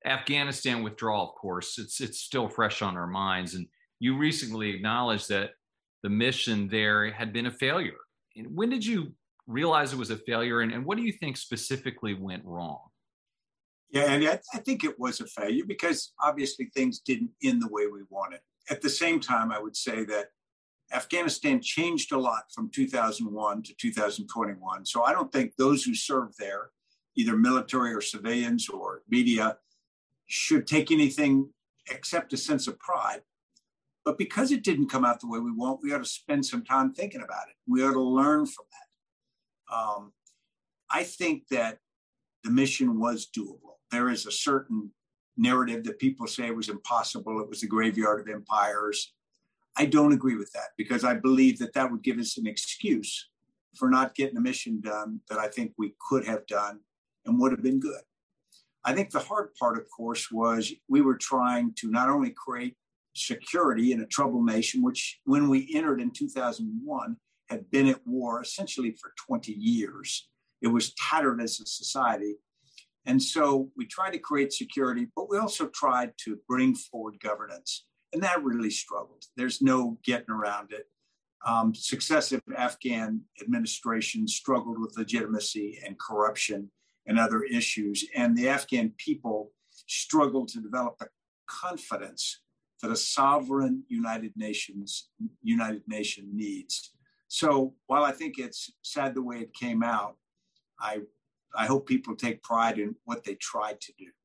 Afghanistan withdrawal, of course, it's still fresh on our minds. And you recently acknowledged that the mission there had been a failure. And when did you realize it was a failure, and what do you think specifically went wrong? Yeah, and I think it was a failure because obviously things didn't end the way we wanted. At the same time, I would say that Afghanistan changed a lot from 2001 to 2021. So I don't think those who served there, either military or civilians or media, should take anything except a sense of pride. But because it didn't come out the way we want, we ought to spend some time thinking about it. We ought to learn from that. I think that the mission was doable. There is a certain narrative that people say it was impossible. It was the graveyard of empires. I don't agree with that because I believe that that would give us an excuse for not getting a mission done that I think we could have done and would have been good. I think the hard part, of course, was we were trying to not only create security in a troubled nation, which when we entered in 2001 had been at war essentially for 20 years. It was tattered as a society. And so we tried to create security, but we also tried to bring forward governance. And that really struggled. There's no getting around it. Successive Afghan administrations struggled with legitimacy and corruption and other issues. And the Afghan people struggled to develop the confidence that a sovereign United Nation needs. So while I think it's sad the way it came out, I hope people take pride in what they tried to do.